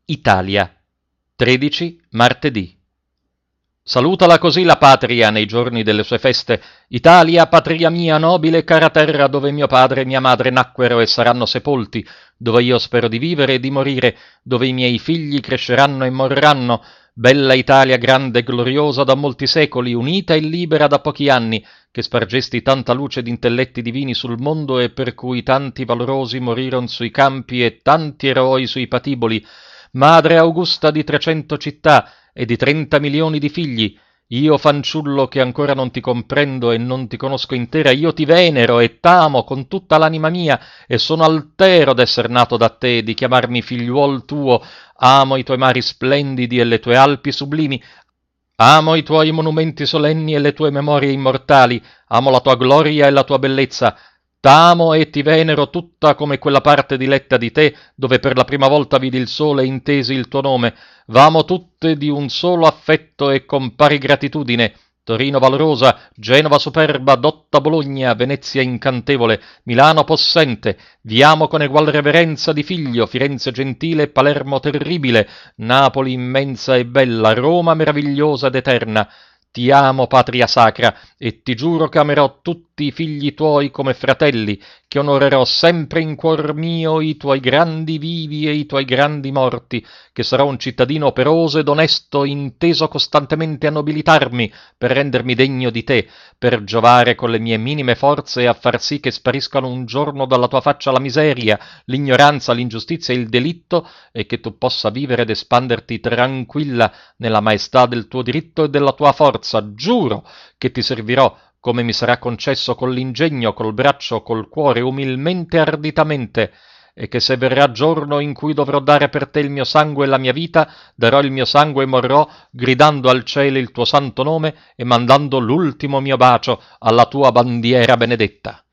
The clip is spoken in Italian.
Italia, 13 martedì. Salutala così la patria nei giorni delle sue feste. Italia, patria mia, nobile e cara terra, dove mio padre e mia madre nacquero e saranno sepolti, dove io spero di vivere e di morire, dove i miei figli cresceranno e morranno. Bella Italia, grande e gloriosa da molti secoli, unita e libera da pochi anni, che spargesti tanta luce d'intelletti divini sul mondo e per cui tanti valorosi moriron sui campi e tanti eroi sui patiboli. Madre augusta di 300 città e di 30 milioni di figli, io fanciullo che ancora non ti comprendo e non ti conosco intera, io ti venero e t'amo con tutta l'anima mia e sono altero d'esser nato da te, di chiamarmi figliuol tuo. Amo i tuoi mari splendidi e le tue Alpi sublimi, amo i tuoi monumenti solenni e le tue memorie immortali, amo la tua gloria e la tua bellezza. T'amo e ti venero tutta come quella parte diletta di te, dove per la prima volta vidi il sole e intesi il tuo nome. V'amo tutte di un solo affetto e con pari gratitudine. Torino valorosa, Genova superba, dotta Bologna, Venezia incantevole, Milano possente, vi amo con egual reverenza di figlio, Firenze gentile, Palermo terribile, Napoli immensa e bella, Roma meravigliosa ed eterna. Ti amo, patria sacra, e ti giuro che amerò tutti i figli tuoi come fratelli, che onorerò sempre in cuor mio i tuoi grandi vivi e i tuoi grandi morti, che sarò un cittadino operoso ed onesto, inteso costantemente a nobilitarmi, per rendermi degno di te, per giovare con le mie minime forze e a far sì che spariscano un giorno dalla tua faccia la miseria, l'ignoranza, l'ingiustizia e il delitto, e che tu possa vivere ed espanderti tranquilla nella maestà del tuo diritto e della tua forza. Giuro che ti servirò come mi sarà concesso con l'ingegno, col braccio, col cuore, umilmente e arditamente, e che se verrà giorno in cui dovrò dare per te il mio sangue e la mia vita, darò il mio sangue e morrò, gridando al cielo il tuo santo nome e mandando l'ultimo mio bacio alla tua bandiera benedetta.